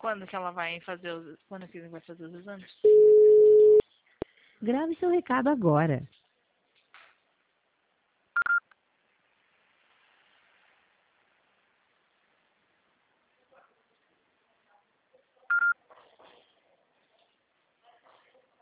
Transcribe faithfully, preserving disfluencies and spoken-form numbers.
quando que ela vai fazer os, quando que vai fazer os exames? Grave seu recado agora.